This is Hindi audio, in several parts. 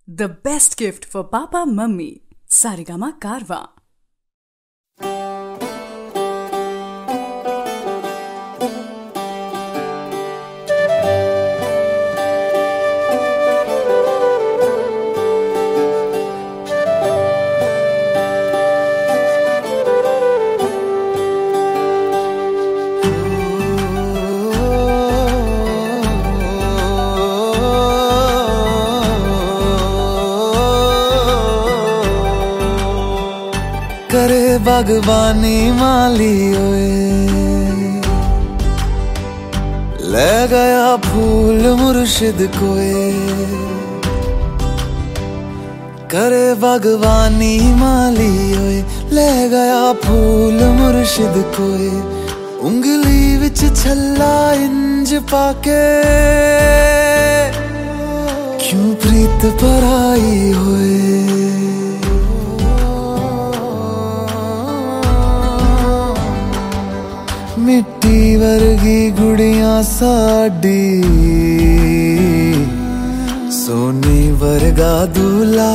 The best gift for Papa Mummy. Saregama Karwa. करे बागबानी माली ओए, ले गया फूल मुर्शिद कोए। करे बागबानी माली ओए, ले गया फूल मुर्शिद कोए। उंगली विच छल्ला इंज पाके, क्यों प्रीत पराई होए। मिट्टी वर्गी गुड़िया साडी, सोनी वर्गा दूल्हा।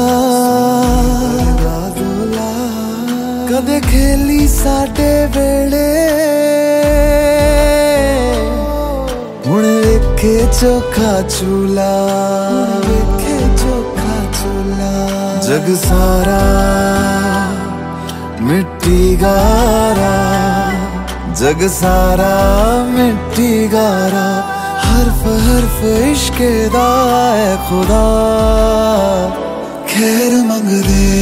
कदे खेली साडे वेले, हुण वेखे चोखा चूल्हा। जग सारा मिट्टी गारा, जग सारा मिट्टी गारा। हरफ हरफ इश्क दा ऐ खुदा, खैर मंग दे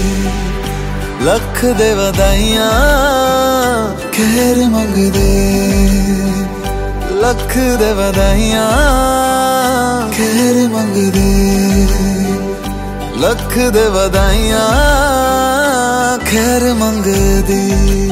लख दे वदाइयां। खैर मंग दे लख दे वदाइयां। खैर मंग दे लख दे वदाइयां। खैर मंग दे।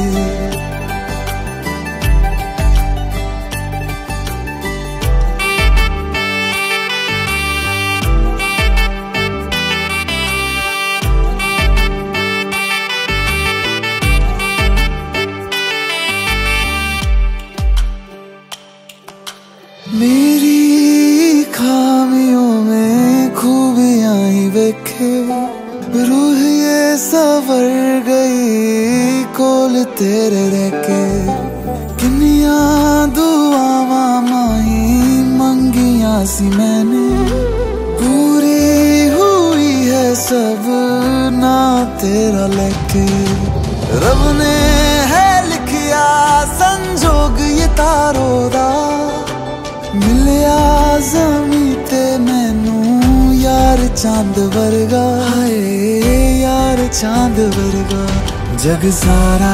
मेरी खामियों में खूबियां ही वेखे, रूह ये सवर गई कोल तेरे रहके। किन्निया दुआवा माही मंगिया सी मैंने, पूरी हुई है सब ना तेरा लेके। रब ने है लिखिया संजोग ये तारो दा, मिलिया ज़मीं ते मैनू यार चांद वर्गा। हाय यार चांद वर्गा। जग सारा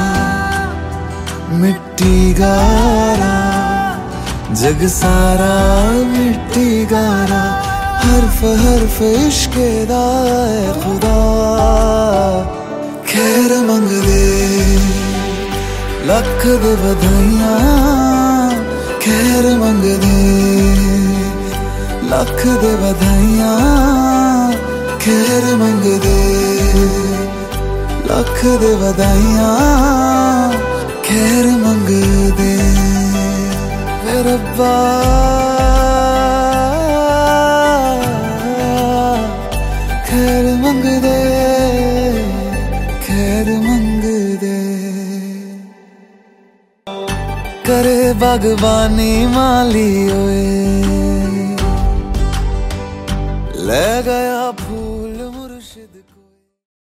मिट्टी गारा, जग सारा मिट्टी गारा। हरफ हरफ इश्क दा ऐ खुदा, खैर मंग दे लख दे वधाइयां। खैर मंग दे लख दे वधाइयां। खैर मंग दे लख दे वधाइयां। खैर मंग दे वे रब्बा। खैर मंग दे, खैर मंग दे। करे बागबानी माली ओए, ले गया फूल मुर्शिद को।